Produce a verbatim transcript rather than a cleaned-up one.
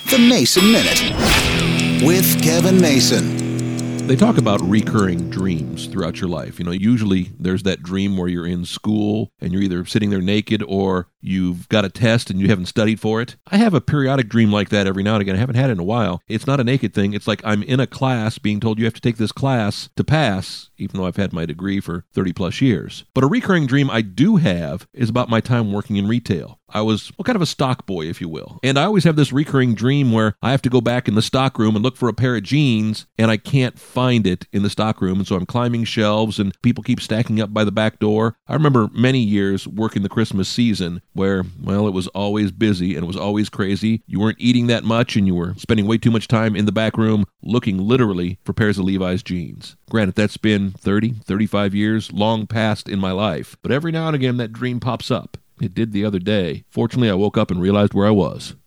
The Mason Minute with Kevin Mason. They talk about recurring dreams throughout your life. You know, usually there's that dream where you're in school and you're either sitting there naked or you've got a test and you haven't studied for it. I have a periodic dream like that every now and again. I haven't had it in a while. It's not a naked thing. It's like I'm in a class being told you have to take this class to pass, even though I've had my degree for thirty plus years. But a recurring dream I do have is about my time working in retail. I was well, kind of a stock boy, if you will. And I always have this recurring dream where I have to go back in the stock room and look for a pair of jeans, and I can't find it in the stock room. And so I'm climbing shelves, and people keep stacking up by the back door. I remember many years working the Christmas season where, well, it was always busy and it was always crazy. You weren't eating that much, and you were spending way too much time in the back room looking literally for pairs of Levi's jeans. Granted, that's been thirty, thirty-five years, long past in my life. But every now and again, that dream pops up. It did the other day. Fortunately, I woke up and realized where I was.